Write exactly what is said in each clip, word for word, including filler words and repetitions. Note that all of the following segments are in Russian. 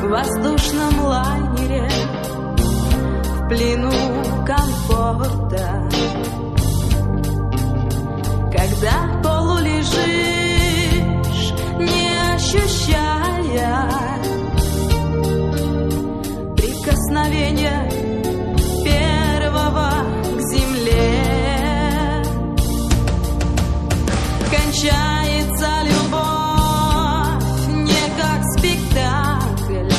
воздушном лайнере, в плену комфорта. Когда полулежишь, не ощущая прикосновения первого к земле, кончается любовь не как спектакль,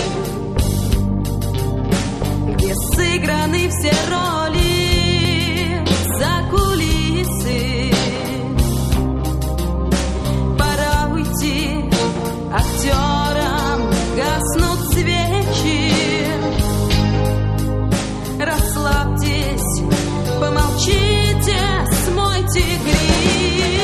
где сыграны все роли за кулисы. Пора уйти актерам, гаснут свечи. Расслабьтесь, помолчите, смойте грим.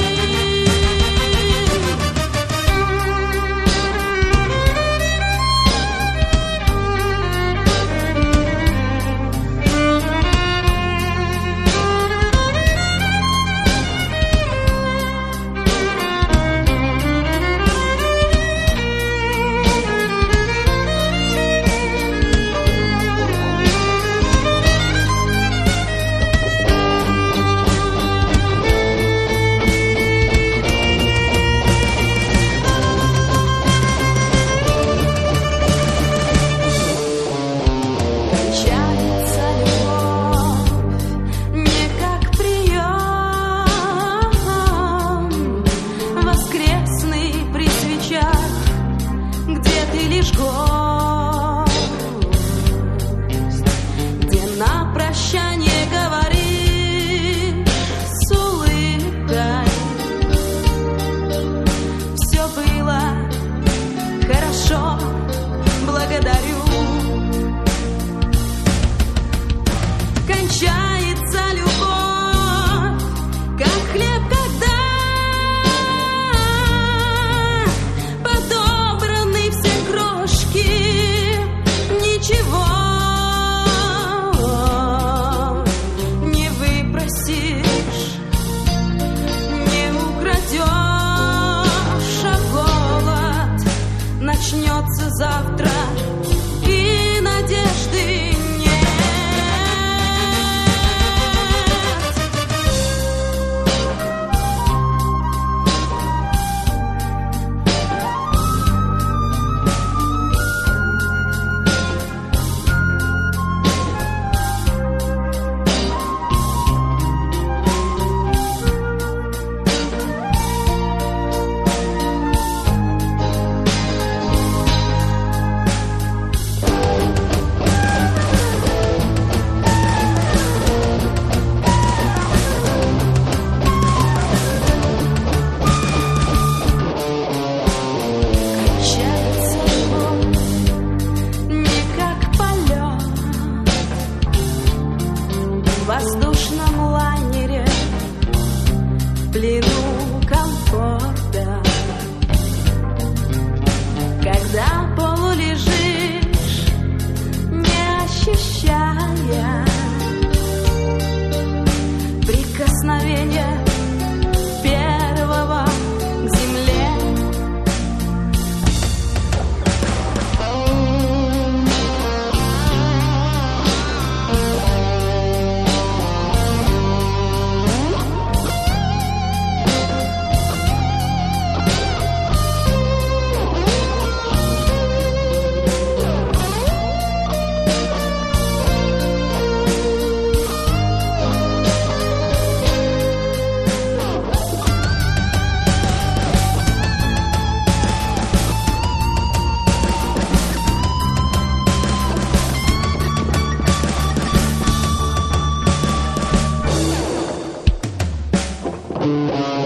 Начнется завтра, и надежды нет. В воздушном лайнере, в плену комфорта. Когда полулежишь, не ощущая прикосновения первого к земле. Thank you.